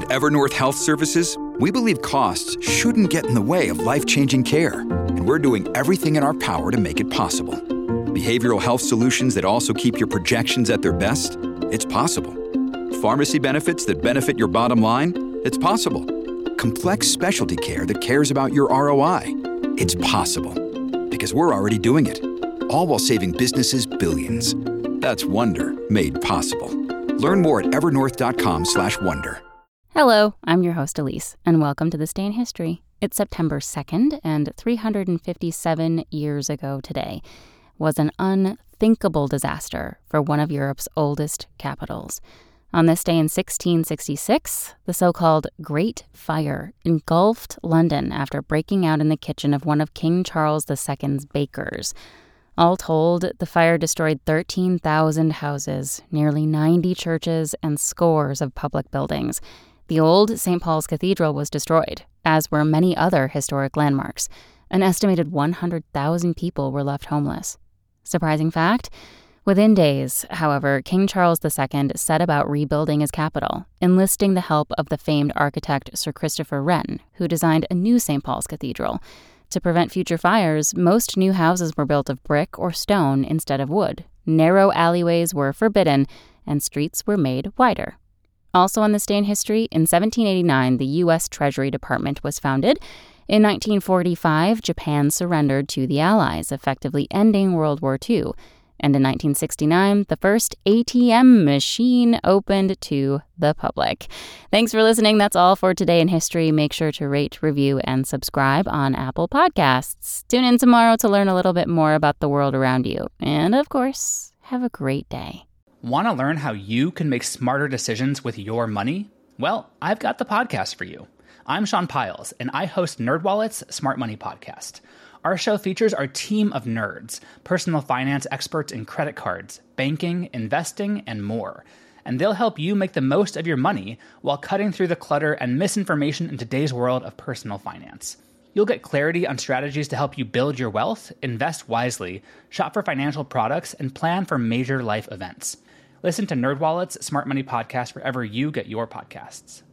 At Evernorth Health Services, we believe costs shouldn't get in the way of life-changing care, and we're doing everything in our power to make it possible. Behavioral health solutions that also keep your projections at their best? It's possible. Pharmacy benefits that benefit your bottom line? It's possible. Complex specialty care that cares about your ROI? It's possible. Because we're already doing it. All while saving businesses billions. That's Wonder made possible. Learn more at evernorth.com/wonder. Hello, I'm your host Elise, and welcome to This Day in History. It's September 2nd, and 357 years ago today was an unthinkable disaster for one of Europe's oldest capitals. On this day in 1666, the so-called Great Fire engulfed London after breaking out in the kitchen of one of King Charles II's bakers. All told, the fire destroyed 13,000 houses, nearly 90 churches, and scores of public buildings. The old St. Paul's Cathedral was destroyed, as were many other historic landmarks. An estimated 100,000 people were left homeless. Surprising fact? Within days, however, King Charles II set about rebuilding his capital, enlisting the help of the famed architect Sir Christopher Wren, who designed a new St. Paul's Cathedral. To prevent future fires, most new houses were built of brick or stone instead of wood. Narrow alleyways were forbidden, and streets were made wider. Also on this day in history, in 1789, the U.S. Treasury Department was founded. In 1945, Japan surrendered to the Allies, effectively ending World War II. And in 1969, the first ATM machine opened to the public. Thanks for listening. That's all for Today in History. Make sure to rate, review, and subscribe on Apple Podcasts. Tune in tomorrow to learn a little bit more about the world around you. And of course, have a great day. Want to learn how you can make smarter decisions with your money? Well, I've got the podcast for you. I'm Sean Piles, and I host NerdWallet's Smart Money Podcast. Our show features our team of nerds, personal finance experts in credit cards, banking, investing, and more. And they'll help you make the most of your money while cutting through the clutter and misinformation in today's world of personal finance. You'll get clarity on strategies to help you build your wealth, invest wisely, shop for financial products, and plan for major life events. Listen to NerdWallet's Smart Money Podcast wherever you get your podcasts.